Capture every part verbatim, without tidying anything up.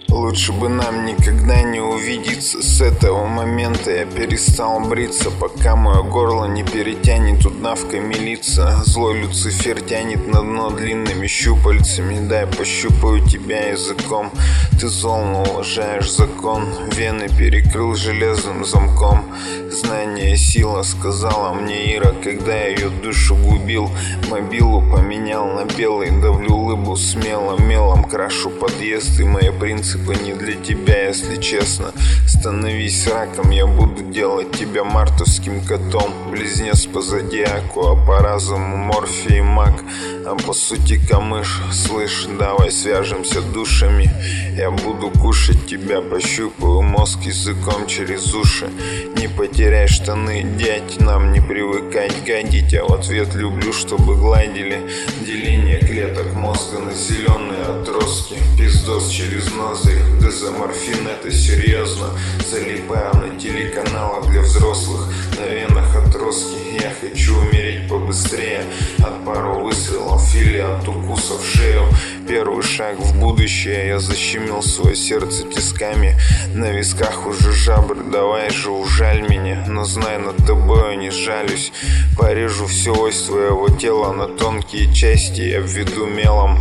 Лучше бы нам никогда не увидеться. С этого момента я перестал бриться, пока мое горло не перетянет удавкой милиция. Злой Люцифер тянет на дно длинными щупальцами. Дай пощупаю тебя языком. Ты зол, но уважаешь закон. Вены перекрыл железным замком. Знание — сила, сказала мне Ира, когда я ее душу губил. Мобилу поменял на белый, давлю улыбу смело. Мелом крашу подъезд, и мои принципы не для тебя, если честно. Становись раком, я буду делать тебя мартовским котом. Близнец по зодиаку, а по разуму Морфий маг, а по сути камыш. Слышь, давай свяжемся душами. Я буду кушать тебя, пощупаю мозг языком через уши. Не потеряй штаны, дядь, нам не привыкать гадить. А в ответ люблю, чтобы гладили. Деление клеток мозга на зеленые отростки. Пиздос через ноздри, дезоморфин, это серьезно. Залипаю на телеканалах для взрослых. На венах отростки, я хочу умереть побыстрее. От пару выстрелов или от укусов в шею. Первый шаг в будущее, я защемил свое сердце тисками. На висках уже жабры, давай же ужаль меня. Но знай, над тобой я не жалюсь. Порежу всю ось твоего тела на тонкие части, я введу мелом.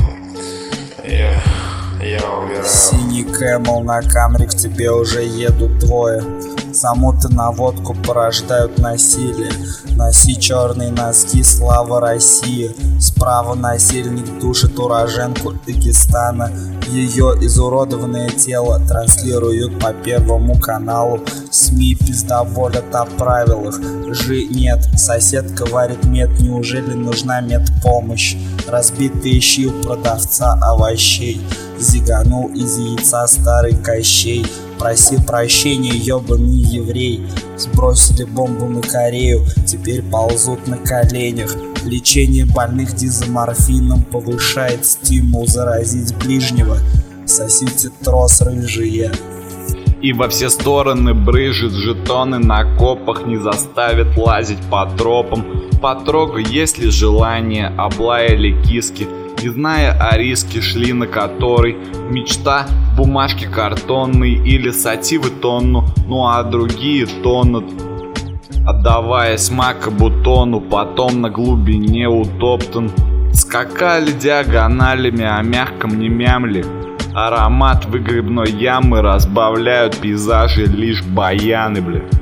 Я, я убираю. Синий Кэмл на Камри, к тебе уже едут двое. Замуты на водку порождают насилие. Носи черные носки, слава России. Справа насильник душит уроженку Дагестана. Ее изуродованное тело транслируют по Первому каналу. СМИ пиздоволят о правилах. Жи нет, соседка варит мед. Неужели нужна медпомощь? Разбитые щи у продавца овощей. Зиганул из яйца старый Кощей. Проси прощения, ёбаный еврей. Сбросили бомбу на Корею, теперь ползут на коленях. Лечение больных дизоморфином повышает стимул заразить ближнего. Сосите трос, рыжие. И во все стороны брызжет жетоны, на копах не заставят лазить по тропам. Потрогай, есть ли желание, облаяли киски, не зная о риске, шли на который. Мечта в бумажке картонной или сативы тонну, ну а другие тонут, отдавая смака бутону, потом на глубине утоптан. Скакали диагоналями, о мягком не мямли. Аромат выгребной ямы разбавляют пейзажи лишь баяны, бля.